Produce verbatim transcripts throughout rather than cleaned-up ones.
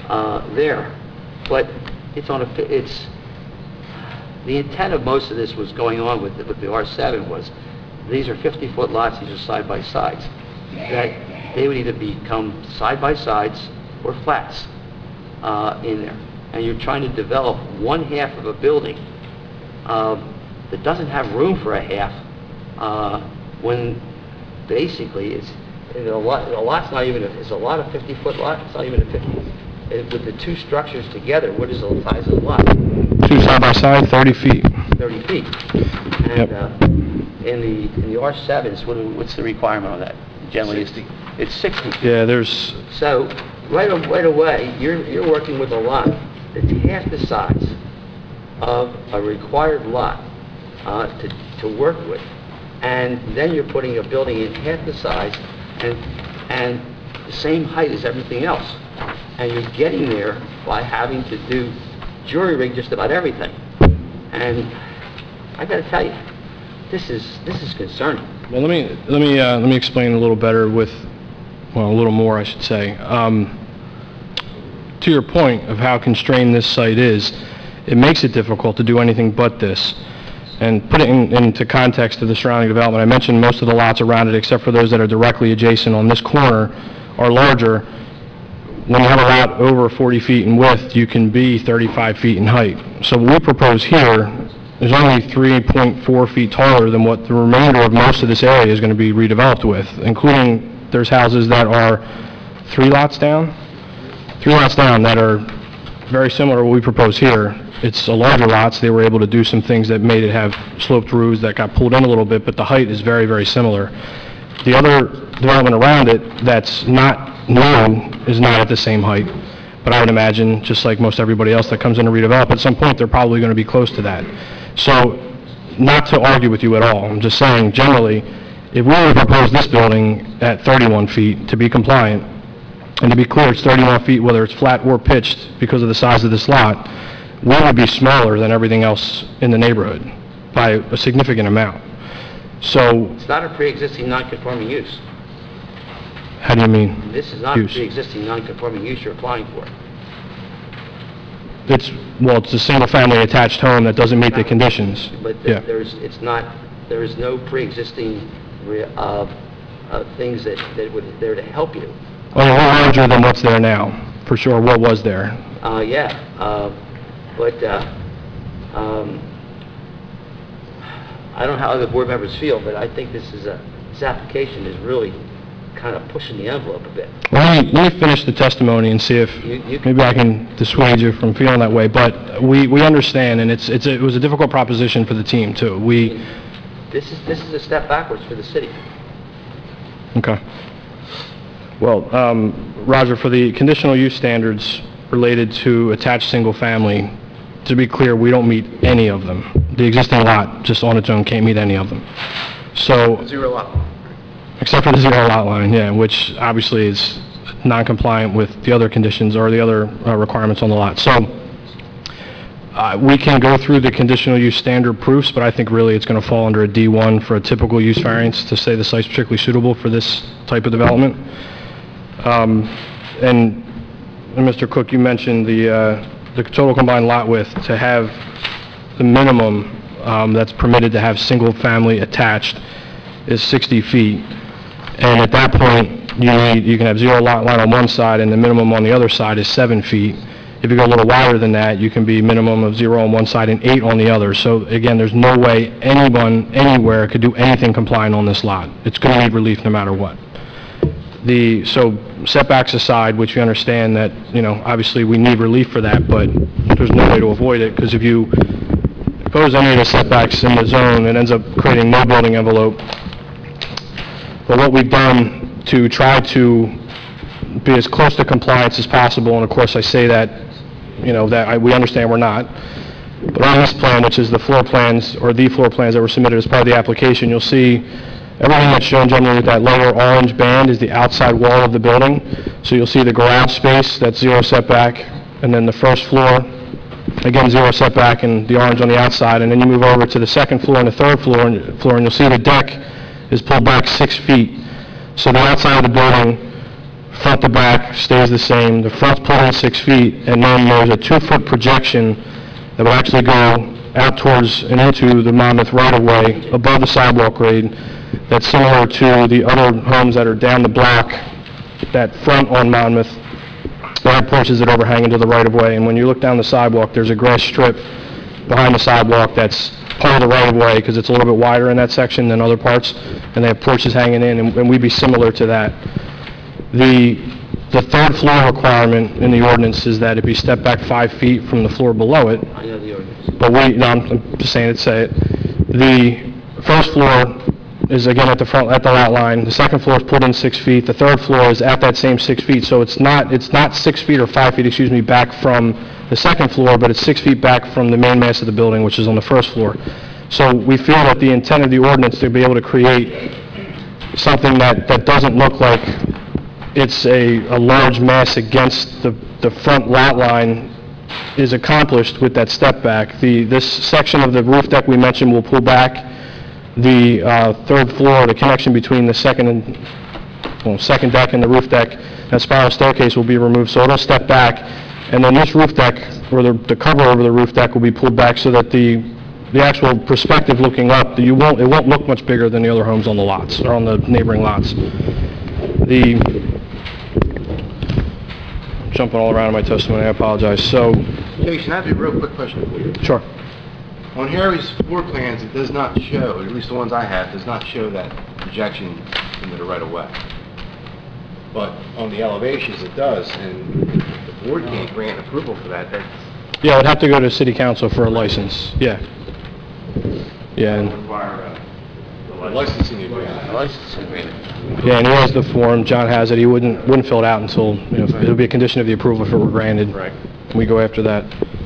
uh, there. But it's on a, it's, the intent of most of this was going on with the, with the R seven was, these are fifty foot lots, these are side-by-sides. That they would either become side-by-sides or flats uh, in there. And you're trying to develop one half of a building uh, that doesn't have room for a half uh, when basically it's, a lot, a lot's not even, a, it's a lot of fifty foot lot, it's not even a fifty. It, with the two structures together, what is the size of the lot? Two side by side, thirty feet. thirty feet. And Yep. uh, in the in the R sevens, what, do- what's the requirement on that? Generally, it's, it's sixty. Yeah, there's, So right, a- right away, you're you're working with a lot that's half the size of a required lot uh, to to work with, and then you're putting a building in half the size and and the same height as everything else, and you're getting there by having to do jury rig just about everything. And I got to tell you, this is this is concerning. well, let me, let me, uh, let me explain a little better with, well, a little more, I should say. Um, to your point of how constrained this site is, it makes it difficult to do anything but this. And put it in, into context of the surrounding development, I mentioned most of the lots around it, except for those that are directly adjacent on this corner, are larger. When you have a lot over forty feet in width, you can be thirty-five feet in height. So what we propose here is only three point four feet taller than what the remainder of most of this area is going to be redeveloped with, including there's houses that are three lots down, three lots down that are very similar to what we propose here. It's a larger lot, so they were able to do some things that made it have sloped roofs that got pulled in a little bit, but the height is very, very similar. The other development around it that's not new is not at the same height, but I would imagine, just like most everybody else that comes in to redevelop, at some point they're probably going to be close to that. So, not to argue with you at all, I'm just saying, generally, if we were to propose this building at thirty-one feet to be compliant, and to be clear, it's thirty-one feet whether it's flat or pitched because of the size of this lot, we would be smaller than everything else in the neighborhood by a significant amount. So, It's not a pre-existing non-conforming use. how do you mean? This is not a Use. pre-existing non-conforming use you're applying for. It's, well, it's a single-family attached home that doesn't meet the conditions. But Yeah. th- there's, it's not, there is no pre-existing re- uh, uh, things that, that would, there to help you. Oh, yeah, we're larger than what's there now, for sure, what was there. Uh, yeah, uh, but, uh, um, I don't know how other board members feel, but I think this is a, this application is really kind of pushing the envelope a bit. Well, let me, let me finish the testimony and see if You- you can- maybe I can dissuade you from feeling that way. But we, we understand, and it's, it's, a- it was a difficult proposition for the team, too. We, This is, this is a step backwards for the city. okay. Well, um, Roger, for the conditional use standards related to attached single-family, to be clear, we don't meet any of them. The existing lot, just on its own, can't meet any of them. So, Zero lot. except for the zero lot line, yeah, which obviously is non-compliant with the other conditions or the other uh, requirements on the lot. So, uh, we can go through the conditional use standard proofs, but I think really it's going to fall under a D one for a typical use variance to say the site's particularly suitable for this type of development. Um, and, and Mister Cook, you mentioned the, uh, the total combined lot width to have the minimum um, that's permitted to have single-family attached is sixty feet. And at that point, you need, you can have zero lot line on one side and the minimum on the other side is seven feet. If you go a little wider than that, you can be minimum of zero on one side and eight on the other. So again, there's no way anyone, anywhere could do anything compliant on this lot. It's going to need relief no matter what. The, so setbacks aside, which we understand that, you know, obviously we need relief for that, but there's no way to avoid it, because if you impose any of the setbacks in the zone, it ends up creating no building envelope. But what we've done to try to be as close to compliance as possible, and of course I say that, you know, that I, we understand we're not, but on this plan, which is the floor plans, or the floor plans that were submitted as part of the application, you'll see everything that's shown generally with that lower orange band is the outside wall of the building. So you'll see the garage space, that's zero setback, and then the first floor, again, zero setback, and the orange on the outside, and then you move over to the second floor and the third floor, and, floor, and you'll see the deck is pulled back six feet. So the outside of the building front to back stays the same, the front's pulled in six feet, and then there's a two-foot projection that will actually go out towards and into the Monmouth right-of-way above the sidewalk grade that's similar to the other homes that are down the block that front on Monmouth. They have porches that overhang into the right-of-way, and when you look down the sidewalk, there's a grass strip behind the sidewalk that's part of the right-of-way because it's a little bit wider in that section than other parts, and they have porches hanging in, and, and we'd be similar to that. The, the third floor requirement in the ordinance is that it be stepped back five feet from the floor below it, I know the ordinance. but we, no, I'm I'm just saying it, say it. The first floor is again at the front, at the lot line. The second floor is pulled in six feet. The third floor is at that same six feet. So it's not, it's not six feet or five feet, excuse me, back from the second floor, but it's six feet back from the main mass of the building, which is on the first floor. So we feel that the intent of the ordinance to be able to create something that, that doesn't look like it's a, a large mass against the, the front lot line is accomplished with that step back. The, this section of the roof deck we mentioned will pull back. The uh, third floor, the connection between the second and, well, second deck and the roof deck, that spiral staircase will be removed, so it'll step back. And then this roof deck, or the, the cover over the roof deck will be pulled back so that the, the actual perspective looking up, you won't, it won't look much bigger than the other homes on the lots, or on the neighboring lots. The, jumping all around in my testimony, I apologize. So, Jason, I have a real quick question for you. sure. On Harry's floor plans, it does not show, at least the ones I have, does not show that projection into the right-of-way. But on the elevations, it does, and the board can't grant approval for that. That's Yeah, I'd have to go to city council for a license, yeah. Yeah, and, require a licensing A agreement. licensing agreement. yeah, and he has the form, John has it, he wouldn't, wouldn't fill it out until, you know, it'll be a condition of the approval if it were granted. Right. We go after that.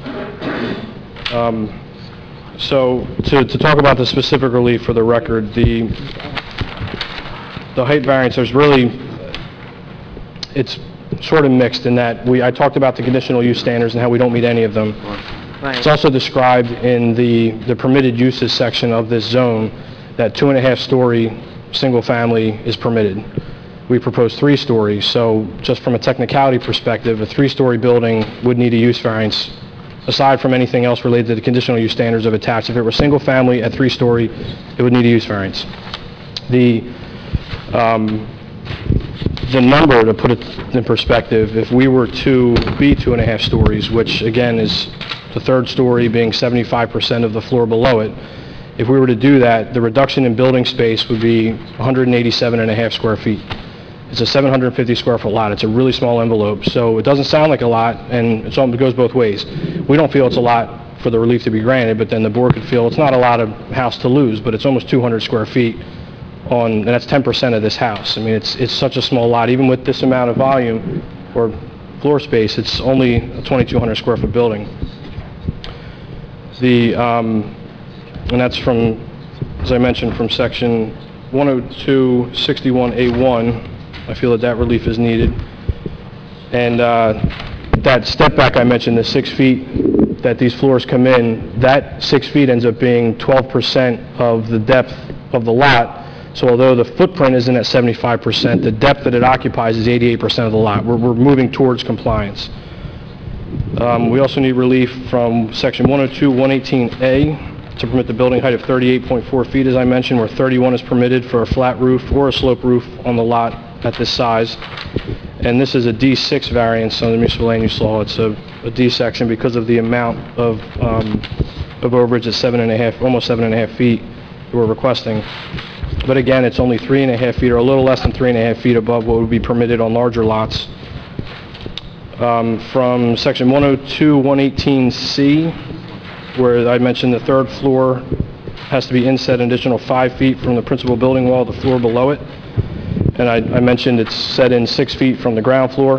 Um, So, to, to talk about the specific relief for the record, the, the height variance, there's really, it's sort of mixed in that we, I talked about the conditional use standards and how we don't meet any of them. It's also described in the, the permitted uses section of this zone that two and a half story, single family is permitted. We propose three stories, so just from a technicality perspective, a three-story building would need a use variance aside from anything else related to the conditional use standards of attached. If it were single-family at three-story, it would need a use variance. The, um, the number, to put it in perspective, if we were to be two and a half stories, which again is the third story being seventy-five percent of the floor below it, if we were to do that, the reduction in building space would be one hundred eighty-seven and a half square feet. It's a seven hundred fifty square foot lot. It's a really small envelope, so it doesn't sound like a lot, and it's, it goes both ways. We don't feel it's a lot for the relief to be granted, but then the board could feel it's not a lot of house to lose, but it's almost two hundred square feet on, and that's ten percent of this house. I mean, it's, it's such a small lot. Even with this amount of volume or floor space, it's only a twenty-two hundred square foot building. The, um, and that's from, as I mentioned, from section one oh two sixty-one A one. I feel that that relief is needed. And uh, that step back I mentioned, the six feet that these floors come in, that six feet ends up being twelve percent of the depth of the lot. So although the footprint isn't at seventy-five percent, the depth that it occupies is eighty-eight percent of the lot. We're, we're moving towards compliance. Um, we also need relief from section one oh two one eighteen A to permit the building height of thirty-eight point four feet, as I mentioned, where thirty-one is permitted for a flat roof or a slope roof on the lot at this size. And this is a D six variance under municipal land use law. It's a, a D section because of the amount of, um, of overage at seven and a half, almost seven and a half feet that we're requesting. But again, it's only three and a half feet, or a little less than three and a half feet above what would be permitted on larger lots. Um, from section one oh two one eighteen C, where I mentioned the third floor has to be inset an additional five feet from the principal building wall, the floor below it. And I, I mentioned it's set in six feet from the ground floor.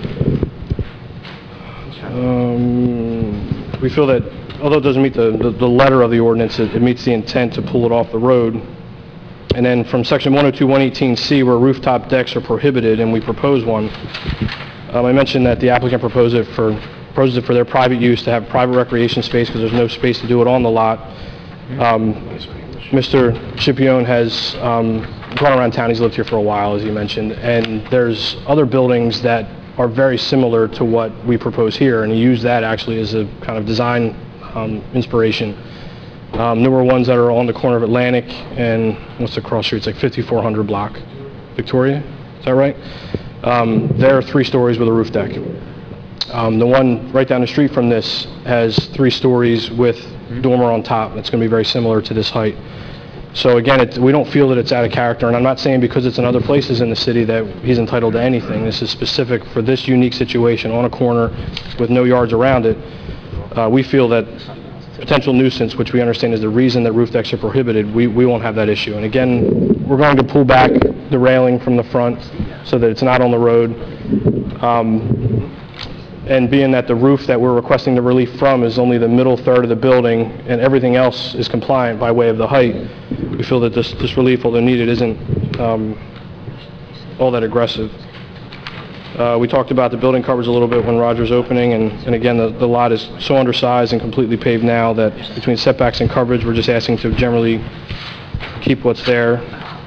Um, we feel that, although it doesn't meet the, the, the letter of the ordinance, it, it meets the intent to pull it off the road. And then from section one oh two one eighteen C, where rooftop decks are prohibited, and we propose one, um, I mentioned that the applicant proposed it for, proposes it for their private use, to have private recreation space, because there's no space to do it on the lot. Um, Mister Chipione has um, gone around town, he's lived here for a while, as you mentioned, and there's other buildings that are very similar to what we propose here, and he used that actually as a kind of design um, inspiration. Um, newer ones that are on the corner of Atlantic and, what's the cross street, it's like fifty-four hundred block, Victoria, is that right? Um, they're three stories with a roof deck. Um, the one right down the street from this has three stories with dormer on top. It's going to be very similar to this height. So again, it, we don't feel that it's out of character, and I'm not saying because it's in other places in the city that he's entitled to anything. This is specific for this unique situation on a corner with no yards around it. Uh, we feel that potential nuisance, which we understand is the reason that roof decks are prohibited, we, we won't have that issue. And again, we're going to pull back the railing from the front so that it's not on the road. Um, and being that the roof that we're requesting the relief from is only the middle third of the building and everything else is compliant by way of the height, we feel that this, this relief, although needed, isn't um, all that aggressive. Uh, we talked about the building coverage a little bit when Roger's opening, and, and again, the, the lot is so undersized and completely paved now that between setbacks and coverage, we're just asking to generally keep what's there.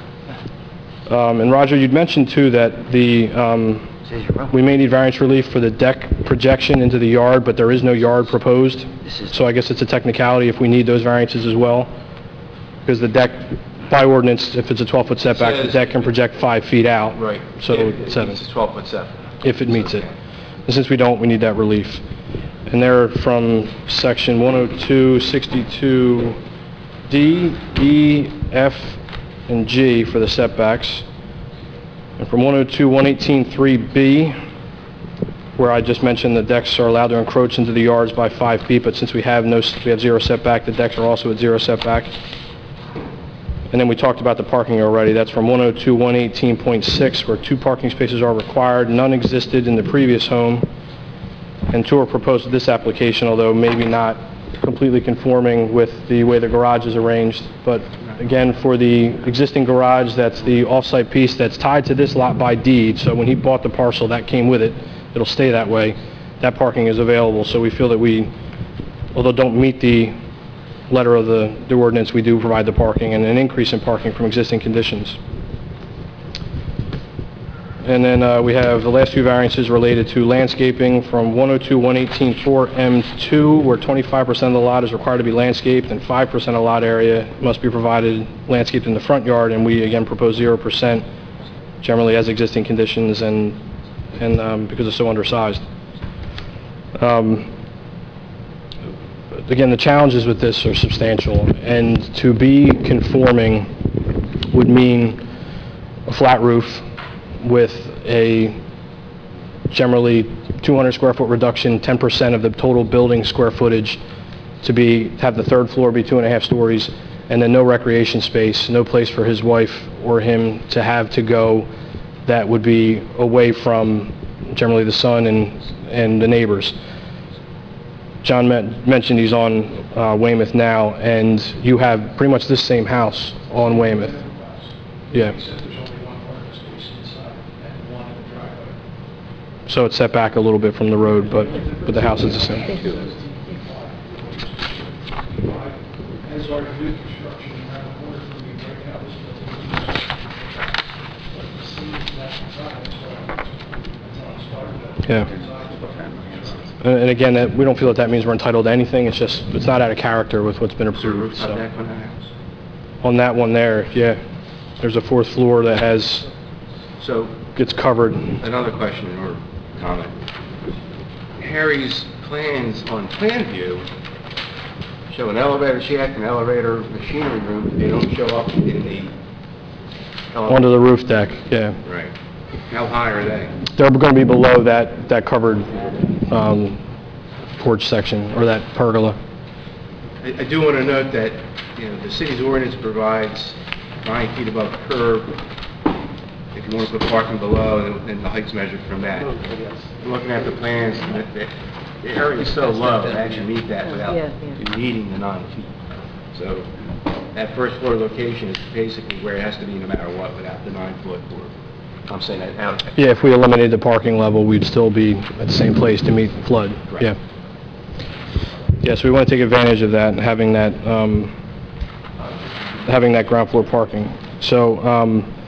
Um, and Roger, you'd mentioned too that the um, we may need variance relief for the deck projection into the yard, but there is no yard proposed. So I guess it's a technicality if we need those variances as well, because the deck, by ordinance, if it's a twelve-foot setback, the Says- deck can project five feet out. Right. So It- it seven. meets the twelve-foot setback. If it meets it. Okay. And since we don't, we need that relief. And they're from section one oh two sixty-two D, E, F, and G for the setbacks. And from one oh two one eighteen three B, where I just mentioned the decks are allowed to encroach into the yards by five feet, but since we have no, we have zero setback, the decks are also at zero setback. And then we talked about the parking already. That's from one oh two one eighteen point six, where two parking spaces are required. None existed in the previous home, and two are proposed to this application, although maybe not completely conforming with the way the garage is arranged. But again, for the existing garage, that's the off-site piece that's tied to this lot by deed. So when he bought the parcel, that came with it. It'll stay that way. That parking is available. So we feel that we, although don't meet the letter of the, the ordinance, we do provide the parking and an increase in parking from existing conditions. And then uh, we have the last few variances related to landscaping from one oh two one eighteen four M two, where twenty-five percent of the lot is required to be landscaped and five percent of lot area must be provided landscaped in the front yard, and we again propose zero percent generally as existing conditions and, and um, because it's so undersized. Um, Again, the challenges with this are substantial, and to be conforming would mean a flat roof with a generally two hundred square foot reduction, ten percent of the total building square footage to be, have the third floor be two and a half stories, and then no recreation space, no place for his wife or him to have to go that would be away from generally the sun and, and the neighbors. John men- mentioned he's on uh, Weymouth now, and you have pretty much this same house on Weymouth. Yeah. Except there's only one parking space inside and one in the driveway. So it's set back a little bit from the road, but, but the house is the same. As our new construction around the corner from me right now, this building. But the scene that side, so that's how it started. Yeah. And and again, that- we don't feel that that means we're entitled to anything. It's just, it's not out of character with what's been Is there a approved. rooftop So deck on that house? on that one there, yeah, there's a fourth floor that has, So, gets covered. another question or comment. Harry's plans on plan view show an elevator shaft, an elevator machinery room, but they don't show up in the... Onto the roof deck, yeah. Right. How high are they? They're going to be below that, that covered um, porch section, or that pergola. I, I do want to note that, you know, the city's ordinance provides nine feet above curb if you want to put parking below, and, and the height's measured from that. Looking at the plans, the, the, the area is so low to actually meet that without Yeah, yeah. needing the nine feet. So that first floor location is basically where it has to be no matter what without the nine foot or, I'm saying that out. Yeah, if we eliminated the parking level, we'd still be at the same place to meet flood, Right. yeah. Yeah, so we want to take advantage of that, and having that, um, having that ground floor parking. So, um,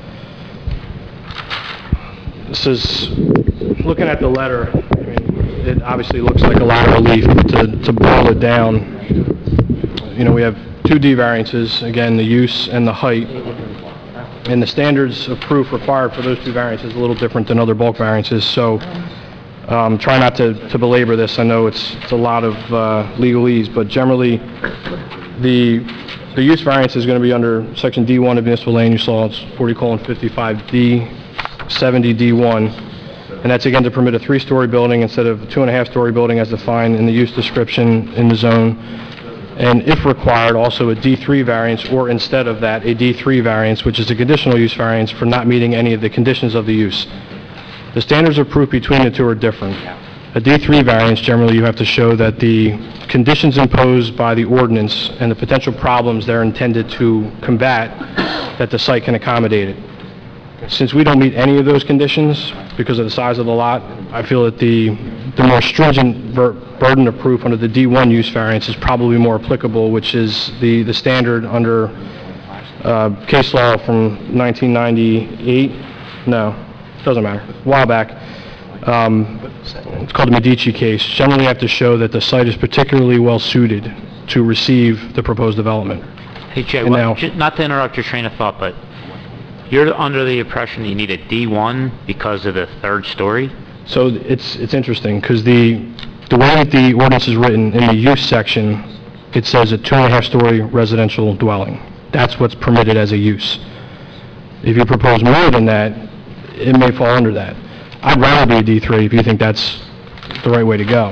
This is, looking at the letter, I mean, it obviously looks like a lot of relief. To, to boil it down, you know, we have two D variances, again, the use and the height. And the standards of proof required for those two variances is a little different than other bulk variances, so um, try not to, to belabor this. I know it's, it's a lot of uh, legalese, but generally, the, the use variance is going to be under Section D one of municipal land use law. It's forty colon fifty-five D, seventy D one, and that's again to permit a three-story building instead of a two-and-a-half-story building as defined in the use description in the zone. And if required, also a D three variance, or instead of that, a D three variance, which is a conditional use variance for not meeting any of the conditions of the use. The standards of proof between the two are different. A D three variance, generally you have to show that the conditions imposed by the ordinance and the potential problems they're intended to combat, that the site can accommodate it. Since we don't meet any of those conditions because of the size of the lot, I feel that the, the more stringent ver- burden of proof under the D one use variance is probably more applicable, which is the, the standard under uh, case law from nineteen ninety-eight. No, doesn't matter. A while back. Um, it's called the Medici case. Generally, you have to show that the site is particularly well suited to receive the proposed development. Hey, Jay, And what- now- ju- not to interrupt your train of thought, but you're under the impression that you need a D one because of the third story? So it's, it's interesting, because the, the way that the ordinance is written, in the use section, it says a two and a half story residential dwelling. That's what's permitted as a use. If you propose more than that, it may fall under that. I'd rather be a D three if you think that's the right way to go.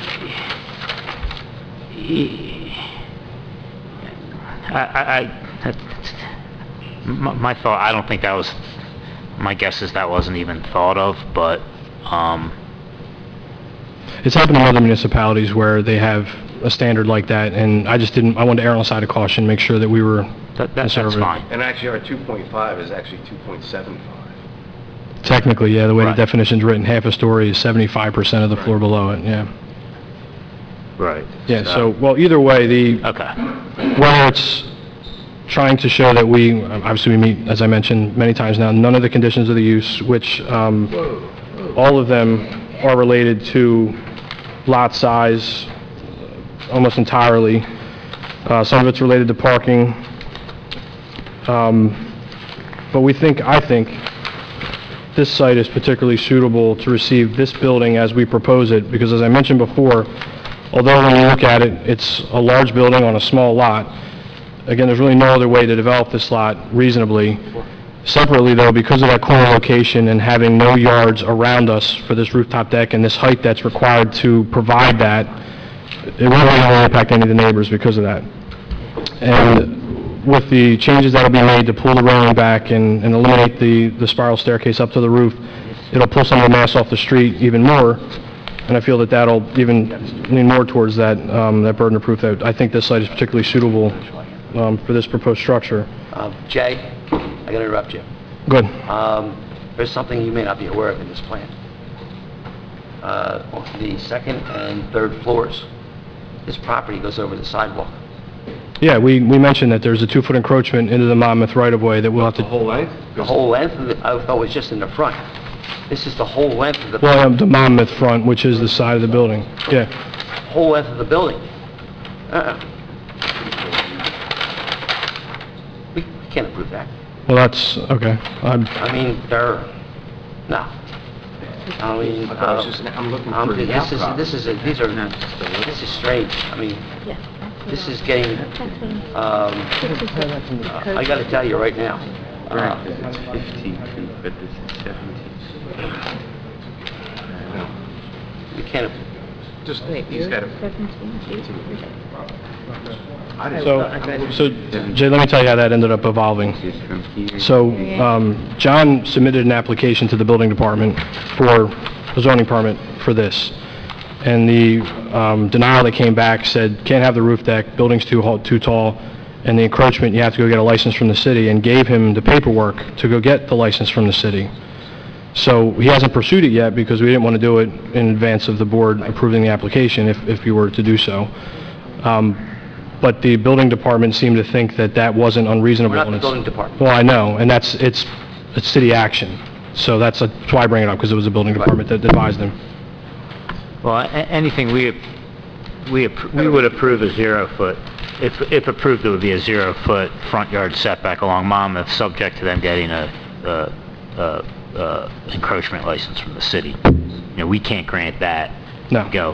I, I, I- my my thought, I don't think that was, my guess is that wasn't even thought of, but, um, It's happened in other municipalities where they have a standard like that, and I just didn't, I wanted to err on the side of caution, make sure that we were that, that- that's conservative. fine. And actually, our two point five is actually two point seven five. Technically, yeah, the way the Right. definition's written, half a story is seventy-five percent of the floor below it, yeah. Right. Yeah, so, well, either way, the, Okay. whether it's trying to show that we, obviously we meet, as I mentioned many times now, none of the conditions of the use, which, um, all of them are related to lot size almost entirely. Uh, some of it's related to parking. Um, but we think, I think, this site is particularly suitable to receive this building as we propose it, because as I mentioned before, although when you look at it, it's a large building on a small lot, again, there's really no other way to develop this lot reasonably. Separately, though, because of that corner location and having no yards around us for this rooftop deck and this height that's required to provide that, it won't really impact any of the neighbors because of that. And with the changes that'll be made to pull the railing back and, and eliminate the, the spiral staircase up to the roof, it'll pull some of the mass off the street even more. And I feel that that'll even lean more towards that, um, that burden of proof that I think this site is particularly suitable um, for this proposed structure. Um, Jay, I gotta interrupt you. Good. Um, there's something you may not be aware of in this plan. Uh, on the second and third floors, this property goes over the sidewalk. Yeah, we, we mentioned that there's a two-foot encroachment into the Monmouth right-of-way that we'll have The to, whole length? The whole length of it, I thought was just in the front. This is the whole length of the, well, um, the Monmouth front, which is the side of the building. Yeah. whole length of the building. Uh-uh. We we can't approve that. Well, that's, okay. I'm, I mean, they're, no. I mean, I thought it was um, just, I'm looking um, for the this is, outcrop. this is, a- these are, this is strange. I mean, Yes, that's what this I- is getting, that's what I'm- um, this is the uh, code. I gotta tell you right now. uh, It's fifteen feet, but this is seventeen. We can't, Just, Wait, he's you're got to... seventeen feet? I didn't- so, so, Jay, let me tell you how that ended up evolving. Just from here. So, um, John submitted an application to the building department for a zoning permit for this. And the, um, denial that came back said, can't have the roof deck, building's too, hall- too tall, and the encroachment, you have to go get a license from the city, and gave him the paperwork to go get the license from the city. So, he hasn't pursued it yet, because we didn't want to do it in advance of the board approving the application, if, if you were to do so. Um, but the building department seemed to think that that wasn't unreasonable. we're not and the it's- building department. well, I know, and that's, it's, it's city action. So that's, a- that's why I bring it up, because it was the building department that advised them. Well, a- anything we, we, appro- we would approve a zero-foot, if, if approved, it would be a zero-foot front yard setback along Monmouth, subject to them getting a, a, a, a encroachment license from the city. You know, we can't grant that. No. Go.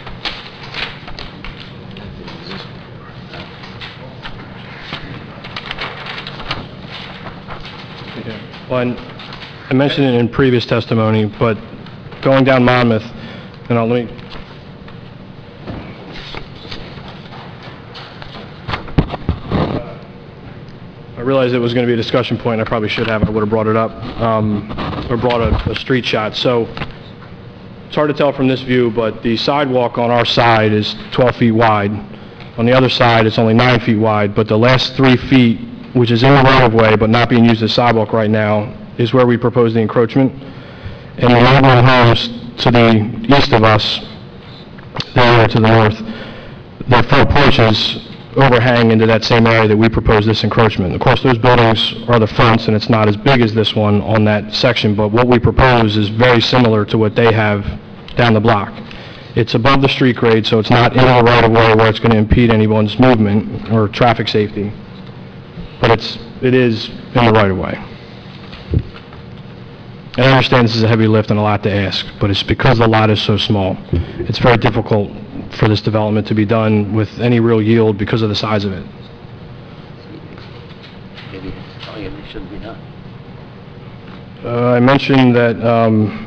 Well, and I mentioned it in previous testimony, but going down Monmouth, and I'll, let me, I realized it was going to be a discussion point, I probably should have, I would have brought it up, um, or brought a, a street shot. So, it's hard to tell from this view, but the sidewalk on our side is twelve feet wide. On the other side, it's only nine feet wide, but the last three feet, which is in the right-of-way, but not being used as sidewalk right now, is where we propose the encroachment. And the neighboring homes to the east of us, there to the north, their front porches overhang into that same area that we propose this encroachment. Of course, those buildings are the fronts, and it's not as big as this one on that section, but what we propose is very similar to what they have down the block. It's above the street grade, so it's not in the right-of-way where it's going to impede anyone's movement or traffic safety. But it's, it is in the right-of-way. And I understand this is a heavy lift and a lot to ask, but it's because the lot is so small. It's very difficult for this development to be done with any real yield because of the size of it. Maybe, oh yeah, they shouldn't be done. Uh, I mentioned that, um,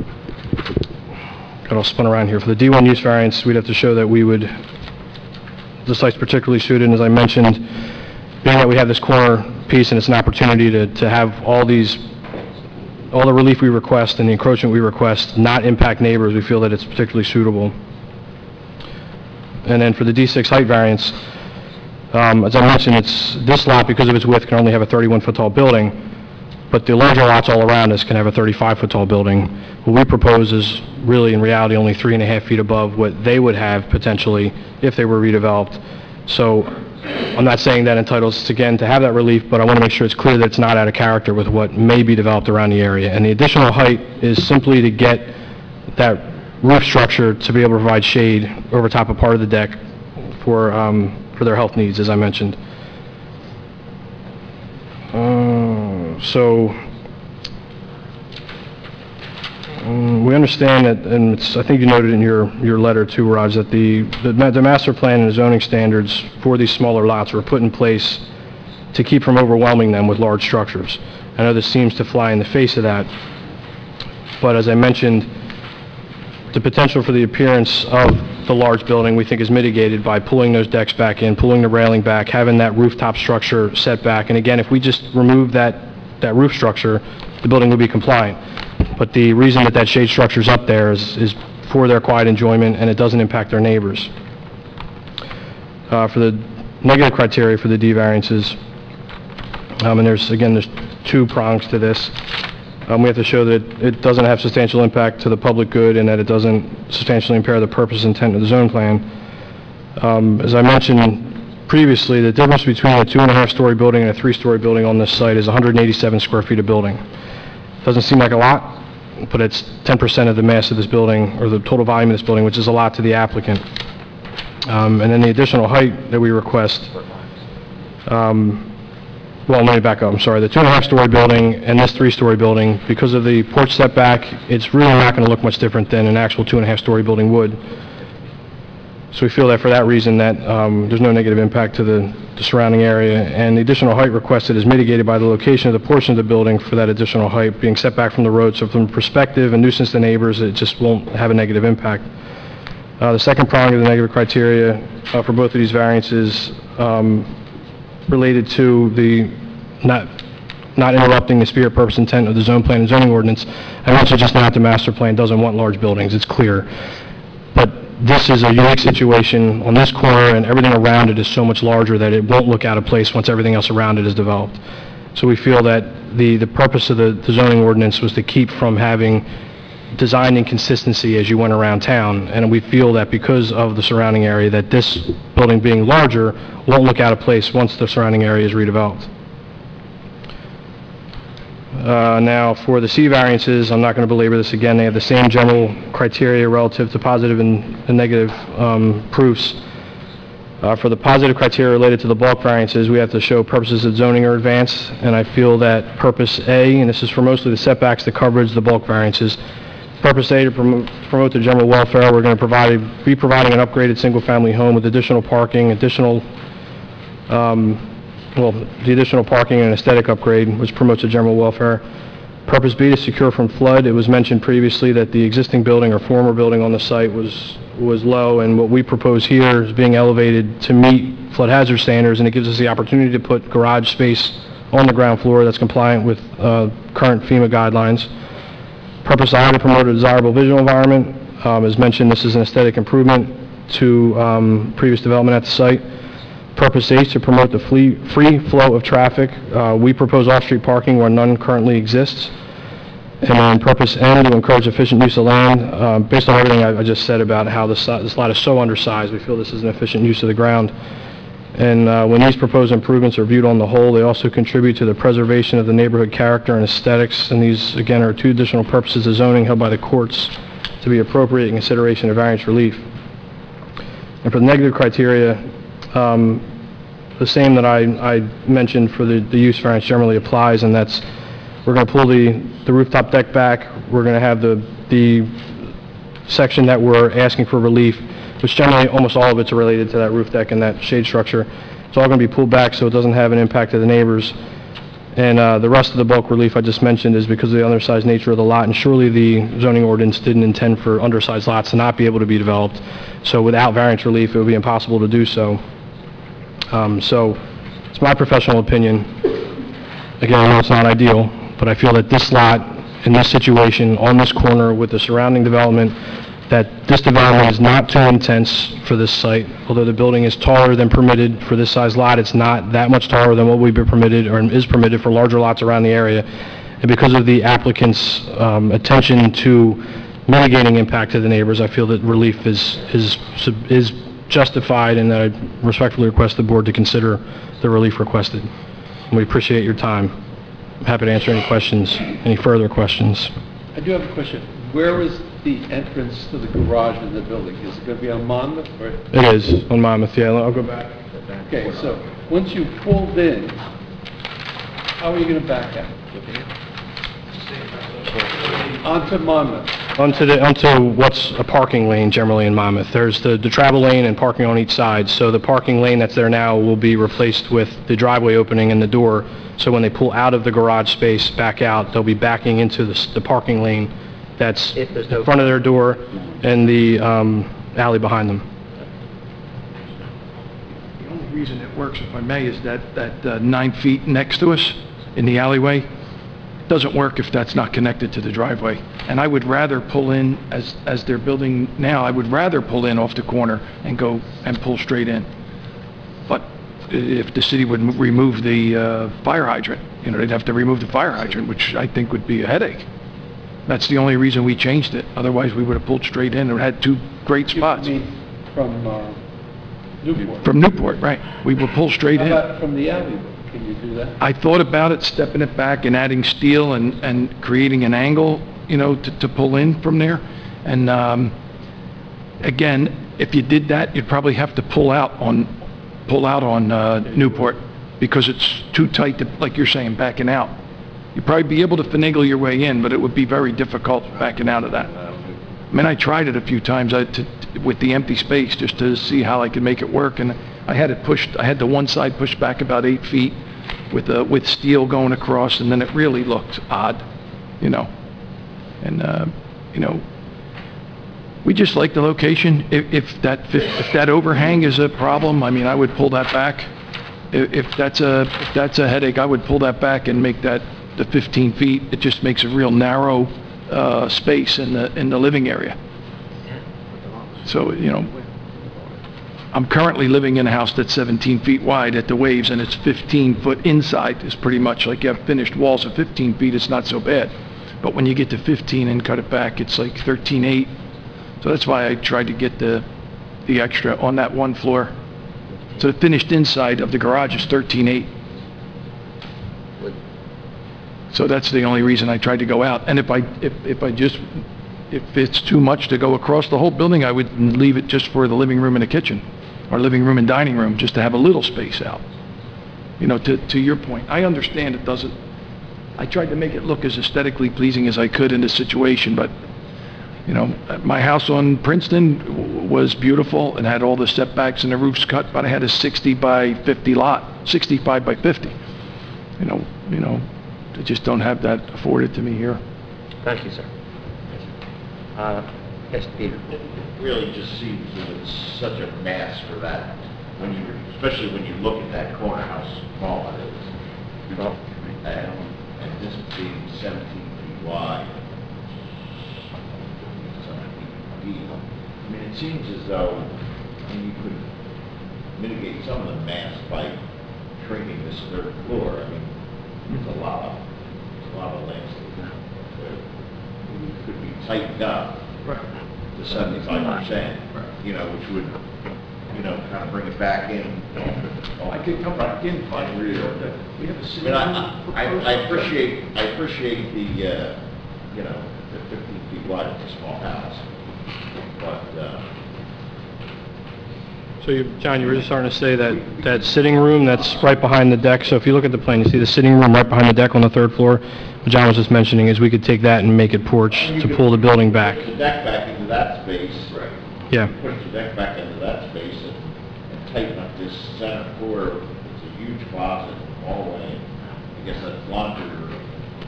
got all spun around here. For the D one use variance, we'd have to show that we would, the site's particularly suited, and as I mentioned, being that we have this corner piece and it's an opportunity to, to have all these, all the relief we request and the encroachment we request not impact neighbors, we feel that it's particularly suitable. And then for the D six height variance, um, as I mentioned, it's, this lot, because of its width, can only have a thirty-one foot tall building, but the larger lots all around us can have a thirty-five foot tall building. What we propose is really, in reality, only three and a half feet above what they would have potentially if they were redeveloped. So I'm not saying that entitles us again to have that relief, but I want to make sure it's clear that it's not out of character with what may be developed around the area. And the additional height is simply to get that roof structure to be able to provide shade over top of part of the deck for, um, for their health needs, as I mentioned. Uh, so, um, we understand that, and it's, I think you noted in your, your letter too, Raj, that the, the, ma- the master plan and the zoning standards for these smaller lots were put in place to keep from overwhelming them with large structures. I know this seems to fly in the face of that, but as I mentioned, the potential for the appearance of the large building, we think, is mitigated by pulling those decks back in, pulling the railing back, having that rooftop structure set back. And again, if we just remove that, that roof structure, the building would be compliant. But the reason that that shade structure's up there is, is for their quiet enjoyment, and it doesn't impact their neighbors. Uh, for the negative criteria for the D variances, um, and there's, again, there's two prongs to this. Um, we have to show that it doesn't have substantial impact to the public good and that it doesn't substantially impair the purpose and intent of the zone plan. Um, as I mentioned previously, the difference between a two and a half story building and a three story building on this site is one hundred eighty-seven square feet of building. Doesn't seem like a lot, but it's ten percent of the mass of this building, or the total volume of this building, which is a lot to the applicant. Um, and then the additional height that we request, um, well, let me back up, I'm sorry. The two and a half story building and this three story building, because of the porch setback, it's really not going to look much different than an actual two and a half story building would. So we feel that for that reason that um, there's no negative impact to the, the surrounding area, and the additional height requested is mitigated by the location of the portion of the building for that additional height being set back from the road. So from perspective and nuisance to neighbors, it just won't have a negative impact. Uh, the second prong of the negative criteria uh, for both of these variances um, related to the not not interrupting the spirit, purpose, intent of the zone plan and zoning ordinance. I mentioned just now that the master plan doesn't want large buildings, it's clear. But this is a unique situation on this corner, and everything around it is so much larger that it won't look out of place once everything else around it is developed. So we feel that the, the purpose of the, the zoning ordinance was to keep from having design inconsistency as you went around town, and we feel that because of the surrounding area, that this building being larger won't look out of place once the surrounding area is redeveloped. Uh, Now, for the C variances, I'm not going to belabor this again. They have the same general criteria relative to positive and and negative um, proofs. Uh, For the positive criteria related to the bulk variances, we have to show purposes of zoning are advanced, and I feel that purpose A, and this is for mostly the setbacks, the coverage, the bulk variances. Purpose A, to promote promote the general welfare, we're going to provide, be providing an upgraded single-family home with additional parking, additional, um, well, the additional parking and aesthetic upgrade, which promotes the general welfare. Purpose B, to secure from flood. It was mentioned previously that the existing building or former building on the site was, was low, and what we propose here is being elevated to meet flood hazard standards, and it gives us the opportunity to put garage space on the ground floor that's compliant with uh, current FEMA guidelines. Purpose I, to promote a desirable visual environment. Um, As mentioned, this is an aesthetic improvement to um, previous development at the site. Purpose H, to promote the free free flow of traffic. Uh, We propose off-street parking where none currently exists. And then Purpose N, to encourage efficient use of land. Uh, Based on everything I I just said about how this si- this lot is so undersized, we feel this is an efficient use of the ground. And uh, when these proposed improvements are viewed on the whole, they also contribute to the preservation of the neighborhood character and aesthetics. And these, again, are two additional purposes of zoning held by the courts to be appropriate in consideration of variance relief. And for the negative criteria, um, the same that I, I mentioned for the, the use variance generally applies, and that's, we're going to pull the, the rooftop deck back. We're going to have the, the section that we're asking for relief, which generally, almost all of it's related to that roof deck and that shade structure. It's all going to be pulled back so it doesn't have an impact to the neighbors. And uh, the rest of the bulk relief I just mentioned is because of the undersized nature of the lot, and surely the zoning ordinance didn't intend for undersized lots to not be able to be developed. So without variance relief, it would be impossible to do so. Um, So it's my professional opinion. Again, I know it's not ideal, but I feel that this lot, in this situation, on this corner with the surrounding development, that this development is not too intense for this site. Although the building is taller than permitted for this size lot, it's not that much taller than what we've been permitted, or is permitted for larger lots around the area. And because of the applicant's um, attention to mitigating impact to the neighbors, I feel that relief is, is, is justified, and that I respectfully request the board to consider the relief requested. And we appreciate your time. I'm happy to answer any questions, any further questions. I do have a question. Where is the entrance to the garage in the building? Is it going to be on Monmouth or? It is on Monmouth, yeah, I'll go back. Okay, so once you pulled in, how are you going to back out? Onto Monmouth. Onto the, onto what's a parking lane generally in Monmouth. There's the, the travel lane and parking on each side, so the parking lane that's there now will be replaced with the driveway opening and the door, so when they pull out of the garage space back out, they'll be backing into the, s- the parking lane that's If there's no- in front of their door and the um, alley behind them. The only reason it works, if I may, is that, that uh, nine feet next to us in the alleyway doesn't work if that's not connected to the driveway. And I would rather pull in, as, as they're building now, I would rather pull in off the corner and go and pull straight in. But i- if the city would m- remove the uh, fire hydrant, you know, they'd have to remove the fire hydrant, which I think would be a headache. That's the only reason we changed it. Otherwise, we would have pulled straight in and had two great You spots. mean from uh, Newport? From Newport, right. We will pull straight How in. about from the alley? Can you do that? I thought about it, stepping it back and adding steel and, and creating an angle, you know, to, to pull in from there. And, um, again, if you did that, you'd probably have to pull out on, pull out on, uh, Newport, because it's too tight to, like you're saying, backing out. You'd probably be able to finagle your way in, but it would be very difficult backing out of that. I mean, I tried it a few times I, to, with the empty space, just to see how I could make it work, and I had it pushed, I had the one side pushed back about eight feet with, uh, with steel going across, and then it really looked odd, you know? And, uh, you know, we just like the location. If, if that, if that overhang is a problem, I mean, I would pull that back. If, if that's a, if that's a headache, I would pull that back and make that the fifteen feet. It just makes a real narrow, uh, space in the, in the living area. So, you know, I'm currently living in a house that's seventeen feet wide at the Waves, and it's fifteen foot inside. It's pretty much like you have finished walls of fifteen feet, it's not so bad. But when you get to fifteen and cut it back, it's like thirteen eight. So that's why I tried to get the, the extra on that one floor. So the finished inside of the garage is thirteen eight. So that's the only reason I tried to go out. And if I, if, if I just, if it's too much to go across the whole building, I would leave it just for the living room and the kitchen, or living room and dining room, just to have a little space out. You know, to, to your point, I understand it doesn't, I tried to make it look as aesthetically pleasing as I could in this situation, but, you know, my house on Princeton w- was beautiful and had all the setbacks and the roofs cut, but I had a sixty by fifty lot, sixty-five by fifty. You know, you know, they just don't have that afforded to me here. Thank you, sir. Uh, yes, Peter. It really just seems that it's such a mass for that, when you, especially when you look at that corner, how small it is. Well, And, and this being seventeen feet wide, seventeen feet, I mean, it seems as though, I mean, you could mitigate some of the mass by shrinking this third floor. I mean, it's a lot of, it's a lot of landscape. It could be tightened up to seventy-five percent, you know, which would, you know, kind of bring it back in. I could come back in, And rear. We have a I sitting mean, I, room I, proposed. I appreciate, I appreciate the, uh, you know, the fifteen feet wide, it's a small house, but, uh, So you, John, you were just starting to say that, that sitting room that's right behind the deck, so if you look at the plan, you see the sitting room right behind the deck on the third floor? What John was just mentioning is we could take that and make it porch to pull the building back. push the deck back into that space. Right. Yeah. Push the deck back into that space and, and tighten up this center floor. It's a huge closet, hallway. I guess that's laundry room.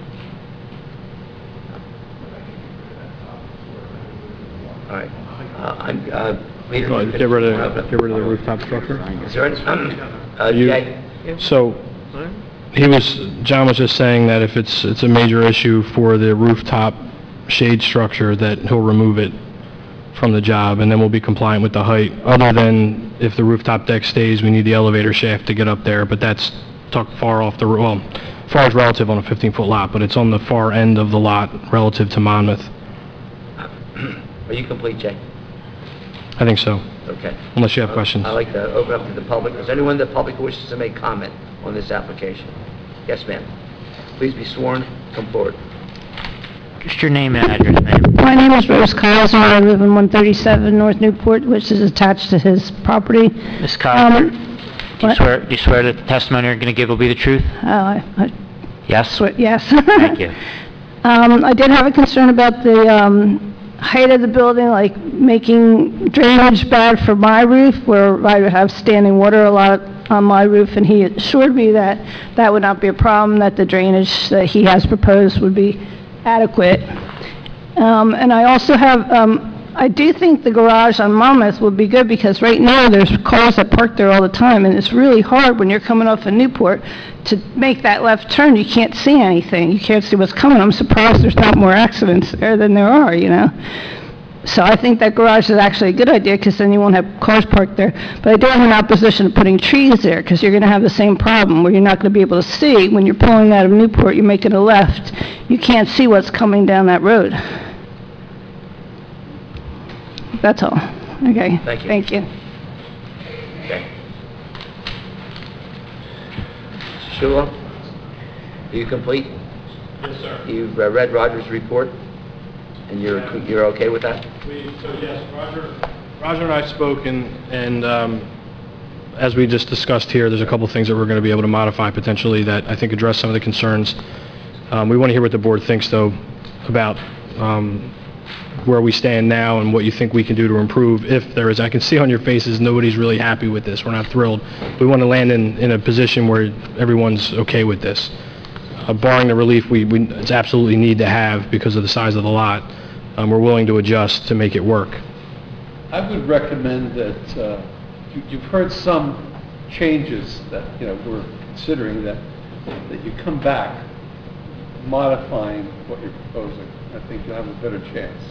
all right. Uh, I'm, uh, Peter. Get rid of, get rid of the rooftop structure. Is there any, uh, You- Jay? So, he was, John was just saying that if it's, it's a major issue for the rooftop shade structure, that he'll remove it from the job, and then we'll be compliant with the height. Other than if the rooftop deck stays, we need the elevator shaft to get up there, but that's tucked far off the, ro- well, far as relative on a fifteen-foot lot, but it's on the far end of the lot relative to Monmouth. Are you complete, Jay? I think so, Okay. unless you have questions. I'd like to open up to the public. Is there anyone in the public who wishes to make comment on this application? Yes, ma'am. Please be sworn, come forward. Just your name and address, ma'am. My name is Rose Kyles, and I live in one thirty-seven North Newport, which is attached to his property. Miz Cotter, Um, do you what? swear, do you swear that the testimony you're going to give will be the truth? Uh, I I Yes? swear, yes. Thank you. Um, I did have a concern about the, um, height of the building, like making drainage bad for my roof, where I have standing water a lot on my roof, and he assured me that that would not be a problem, that the drainage that he has proposed would be adequate. Um, and I also have, um, I do think the garage on Monmouth would be good, because right now there's cars that park there all the time, and it's really hard when you're coming off of Newport to make that left turn. You can't see anything. You can't see what's coming. I'm surprised there's not more accidents there than there are, you know? So I think that garage is actually a good idea, because then you won't have cars parked there. But I do have an opposition to putting trees there, because you're going to have the same problem, where you're not going to be able to see. When you're pulling out of Newport, you're making a left, you can't see what's coming down that road. That's all. Okay. Thank you. Thank you. Okay. Shula, are you complete? Yes, sir. You've uh, read Roger's report, and you're, you're okay with that? We, so yes, Roger, Roger and I spoke, and, and um, as we just discussed here, there's a couple things that we're going to be able to modify potentially that I think address some of the concerns. Um, we want to hear what the board thinks, though, about um, where we stand now and what you think we can do to improve, if there is. I can see on your faces, nobody's really happy with this. We're not thrilled. We want to land in, in a position where everyone's okay with this. Uh, barring the relief we, we it's absolutely need to have because of the size of the lot, um, we're willing to adjust to make it work. I would recommend that, uh, you- you've heard some changes that, you know, we're considering, that, that you come back modifying what you're proposing. I think you'll have a better chance.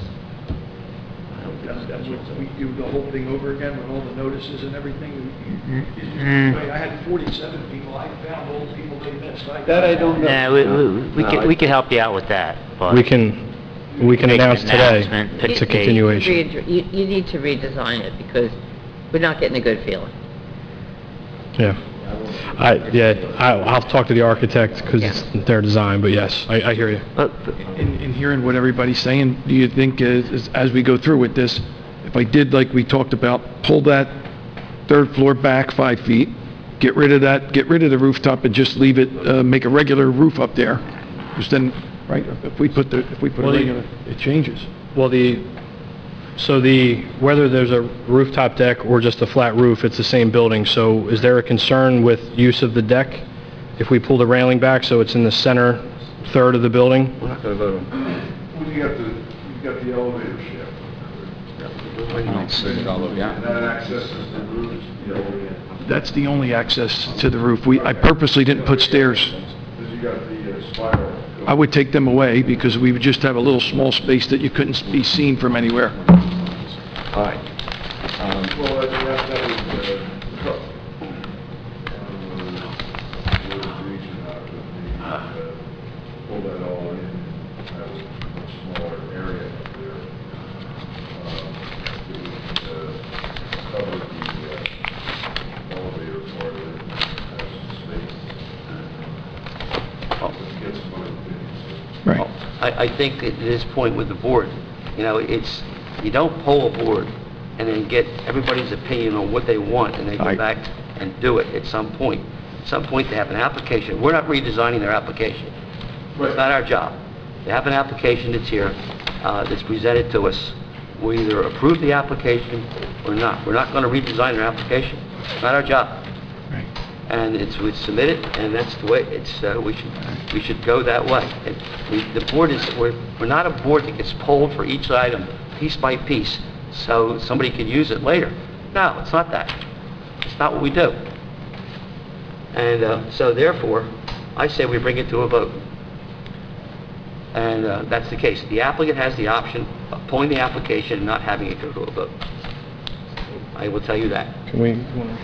We do the whole thing over again with all the notices and everything? Mm. I had forty-seven people, I found old people they missed. That I don't know. Yeah, we, we, we could, we could help you out with that, but... We can, we can Make an announce today, announcement, pick it's a a date. continuation. Read- You, you need to redesign it, because we're not getting a good feeling. Yeah. I, yeah, I, I'll talk to the architect because it's their design, but yes, I, I hear you. But- In, in hearing what everybody's saying, do you think as, as- as we go through with this, if I did like we talked about, pull that third floor back five feet, get rid of that, get rid of the rooftop and just leave it, uh, make a regular roof up there? Because then, right, if we put the, if we put a Well, the- regular, it changes. Well, the, so the, whether there's a rooftop deck or just a flat roof, it's the same building. So is there a concern with use of the deck if we pull the railing back so it's in the center third of the building? We're not going to vote on Well, you got the, you got the elevator shaft. I don't see it all over, yeah. And that accesses the roof, the elevator. That's the only access to the roof. We, I purposely didn't put stairs. Because you got the uh, spiral. I would take them away because we would just have a little small space that you couldn't be seen from anywhere. All right. Um, Well, that, that, that was, uh, uh, the region out of the, uh, pull that all in, have a much smaller area up there. Uh, it would, uh, cover the, uh, elevator part of it, have some space. Oh. Uh, Get some other things. Right. I, I think at this point with the board, you know, it's, you don't poll a board and then get everybody's opinion on what they want and they go I- back and do it at some point. At some point, they have an application. We're not redesigning their application. It's not our job. They have an application that's here, uh, that's presented to us. We either approve the application or not. We're not going to redesign their application. It's not our job. Right. And it's, we submit it, and that's the way, it's, uh, we should, we should go that way. And we, the board is, we're, we're not a board that gets polled for each item, piece by piece, so somebody can use it later. No, it's not that. It's not what we do. And, uh, so therefore, I say we bring it to a vote. And, uh, that's the case. The applicant has the option of pulling the application and not having it go to a vote. I will tell you that. Can we,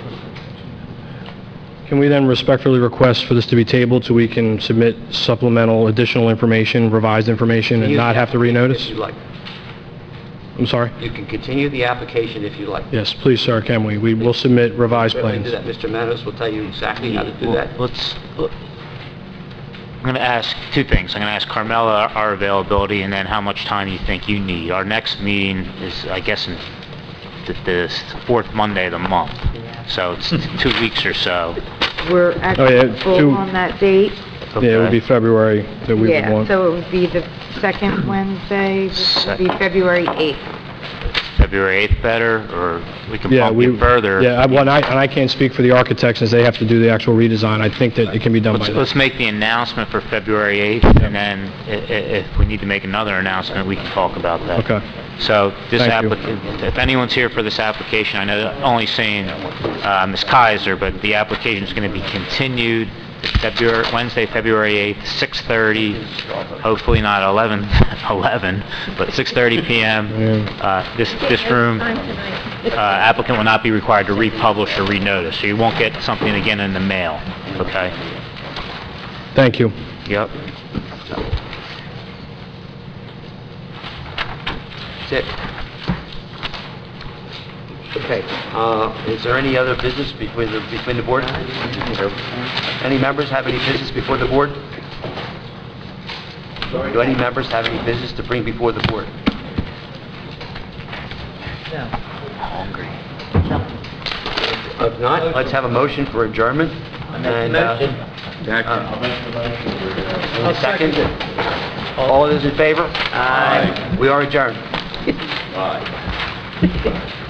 can we then respectfully request for this to be tabled so we can submit supplemental additional information, revised information, and Use not the have to application If renotice? you like. I'm sorry? You can continue the application if you like. Yes, please, sir, can we? We will submit revised Certainly plans. do that. Mister Manos will tell you exactly how to do Well, that. Let's, I'm going to ask two things. I'm going to ask Carmella our availability and then how much time you think you need. Our next meeting is, I guess, in the, the fourth Monday of the month. So it's two weeks or so. We're Oh, actually yeah, full two- on that date. Yeah, it would be Okay. February that we would Yeah, want. so it would be the second Wednesday, which would be Second. February eighth. February eighth better, or we can Yeah, bump we, it further? yeah, I- well, and I, and I can't speak for the architects since they have to do the actual redesign. I think that it can be done by Let's, then. let's make the announcement for February eighth, and then i- i- if we need to make another announcement, we can talk about that. Okay. So this Thank you. applicant, if anyone's here for this application, I know only saying uh, Miz Kaiser, but the application is going to be continued to February, Wednesday, February eighth, six thirty, hopefully not eleven, eleven, but six thirty p m Uh, This, this room, uh, applicant will not be required to republish or renotice, so you won't get something again in the mail, okay? Thank you. Yep. That's it. Okay, uh, is there any other business between the, between the board? Any members have any business before the board? Do any members have any business to bring before the board? Hungry. If not, let's have a motion for adjournment. And, uh, uh, second. All those in favor? Aye. We are adjourned. Aye.